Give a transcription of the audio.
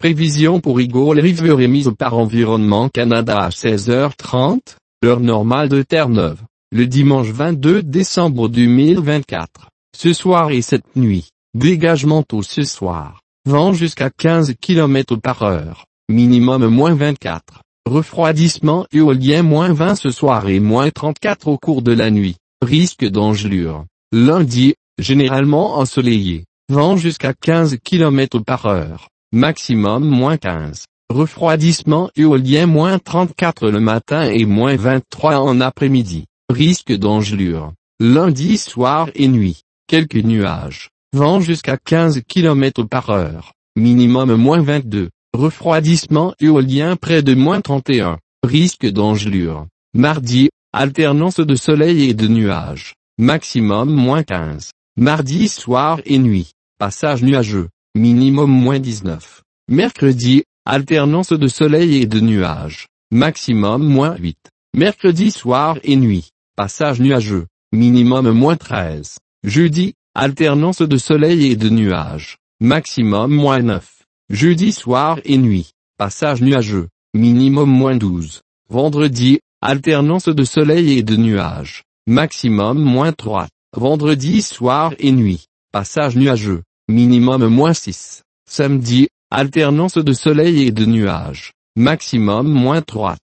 Prévision pour Eagle River émise par Environnement Canada à 16h30, heure normale de Terre-Neuve, le dimanche 22 décembre 2024. Ce soir et cette nuit, dégagement tôt ce soir, vent jusqu'à 15 km/h, minimum -24, refroidissement éolien -20 ce soir et -34 au cours de la nuit, risque d'engelure. Lundi, généralement ensoleillé, vent jusqu'à 15 km/h, maximum -15, refroidissement éolien -34 le matin et -23 en après-midi, risque d'engelure. Lundi soir et nuit, quelques nuages, vent jusqu'à 15 km/h, minimum -22, refroidissement éolien près de -31, risque d'engelure. Mardi, alternance de soleil et de nuages, maximum -15. Mardi soir et nuit, passage nuageux, minimum -19. Mercredi, alternance de soleil et de nuages, maximum -8. Mercredi soir et nuit, passage nuageux, minimum -13. Jeudi, alternance de soleil et de nuages, maximum -9. Jeudi soir et nuit, passage nuageux, minimum -12. Vendredi, alternance de soleil et de nuages, maximum -3. Vendredi soir et nuit, passage nuageux, minimum -6. Samedi, alternance de soleil et de nuages, maximum -3.